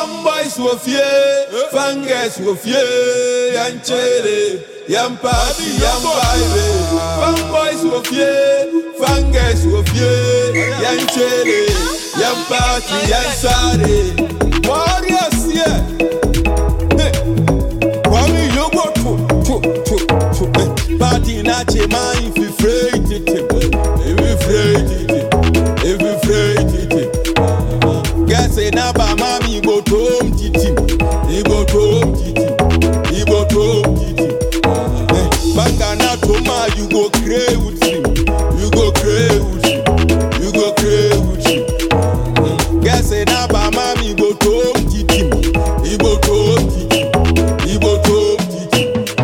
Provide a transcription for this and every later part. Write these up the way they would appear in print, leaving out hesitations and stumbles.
Fanboys were fear, fangers were fear, yan chele, yan party, yan vibe. Fanboys were fear, fangers were fear, yan chele, yan party, yan sare. Warriors here. Kwami yogo party na chema if you afraid it, if you afraid it. Guess it na ba mami go to home titi, he go to home titi, he go to home titi. Banga na toma you go cray with him, you go cray with him, you go cray with him. Guess it na ba mami go to home titi, he go to home titi, he go to home titi.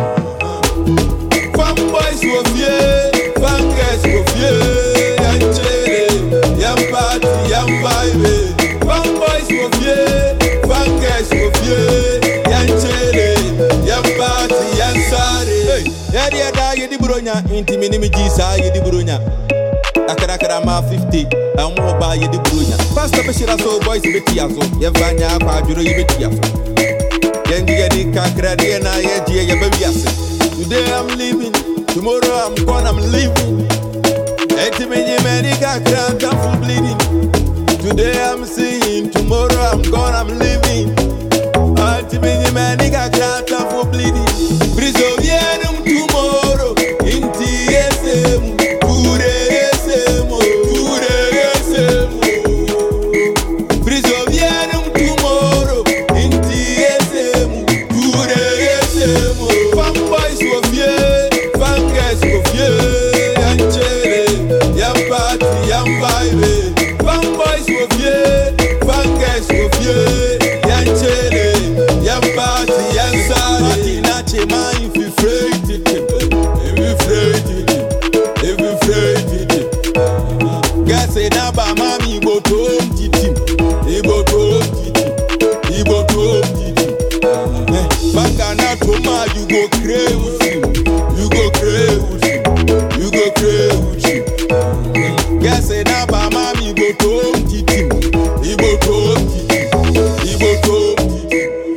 Fanboys were fear, fangers were fear, yan chere, yan party, yan vibe. Fanboys were fear, fangers were fear, yan chere, yan party, yan sare. Yadi yada yedi buronya, inti minimi jisa yedi buronya. Akara ma 50, amu ba yedi buronya. Pastor Bashira so boys beti yazo, yevanya kwa juro yibeti yazo. Yendi yedi kakra di na yedi yebebi yase. Today I'm living, tomorrow I'm gone, I'm living. Eti minyi meni kakra, I'm full bleeding. Today I'm seeing, tomorrow I'm gone, I'm living. Eti minyi meni kakra, I'm full bleeding. Brizo vienum tomorrow, inti esemu, kure esemu, kure esemu. Brizo vienum tomorrow, inti esemu, kure esemu. Fanboys were fear, fangers were fear, yan chere, yan party, yan vibe. Fanboys were fear, fangers were fear, yan chere, yan party, yan sare. Party na chema if you afraid it, if you afraid it, if you afraid it. Guess it na ba mami go to home titi, he go to home titi, he go to home titi. Banga na toma you go cray with him, you go cray with him, you go cray with him. Guess it na ba mami go to home titi, he go to home titi, he go to home titi.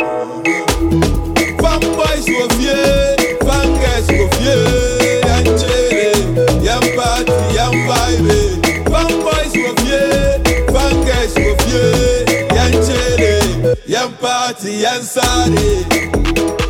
Fanboys were fear, fangers were fear, yan chere, yan party, yan vibe. Fanboys were fear, fangers were fear, yan chere, yan party, yan sare.